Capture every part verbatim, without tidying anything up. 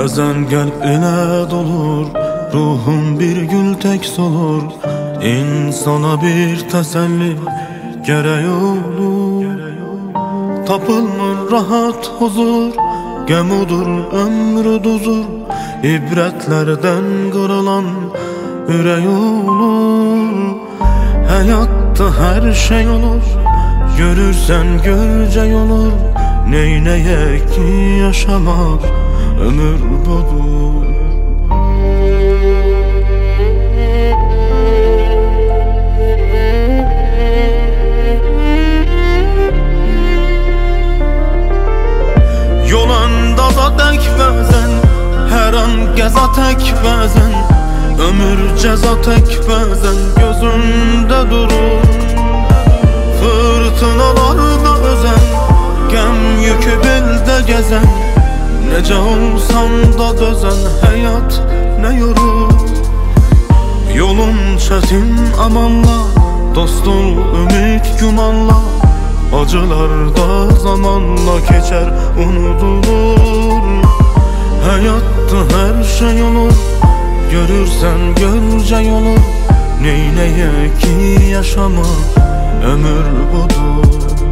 Bəzən qəlb elə dolur, ruhum bir gül tək solur. İnsana bir təsəlli gərək olur. Tapılmır rahat huzur, qəm udur, ömrü duzur. İbrətlərdən qırılan ürək olur. Həyatda hər şey olur, görürsən görcək olur. Neynəyək ki yaşamaq ömür budur. Yolanda tək bəzən, hər an qəza tək bəzən. Ömür cəza tək bəzən gözündə durur. Fırtınalarda özən, qəm yükü beldə gəzən. Necə olsam da dözən, həyat nə yorur. Yolun çətin amanla, dost ol ümid gümanla. Acılarda zamanla keçər, unudulur. Həyatda hər şey olur, görürsən görcək olur. Neynəyək ki yaşamaq ömür budur.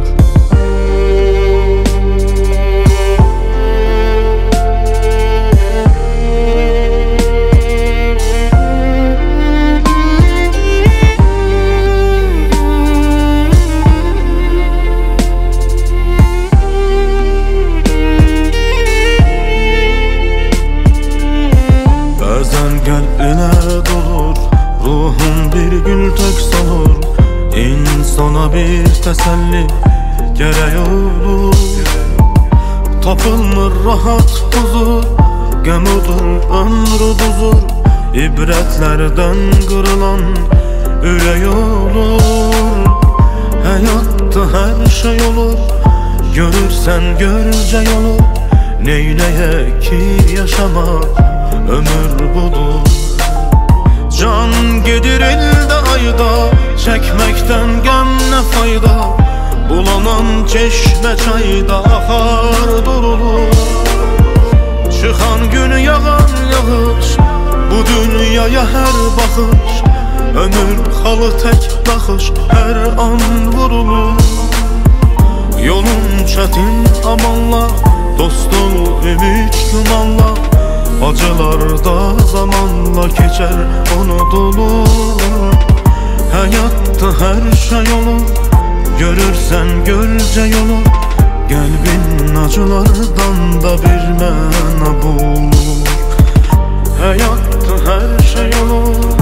Qəlb elə dolur, ruhum bir gül tək solur. İnsana bir təsəlli gərək olur. Tapılmır rahat huzur, qəm udur, ömrü duzur. İbrətlərdən qırılan ürək olur. Həyatda hər şey olur, görürsən görcək olur. Neynəyək ki yaşamaq ömür budur. Can gedir ildə ayda, çəkməkdən qəm nə fayda. Bulanan çeşmə çayda axar durulur. Çıxan gün yağan yağış, bu dünyaya hər baxış. Ömür xalı tək baxış, hər an vurulur. Yolun çətin amanla, dost ol ümid gümanla. Acılarda zamanla keçər, unudulur. Həyatda hər şey olur, görürsən görcək olur. Qəlbin acılardan da bir məna bulur. Həyatda hər şey olur.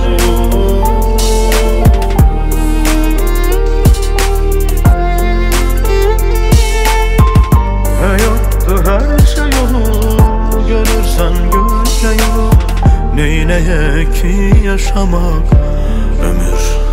Həyatda hər şey olur, görürsən görcək olur. Neynəyək ki yaşamaq ömür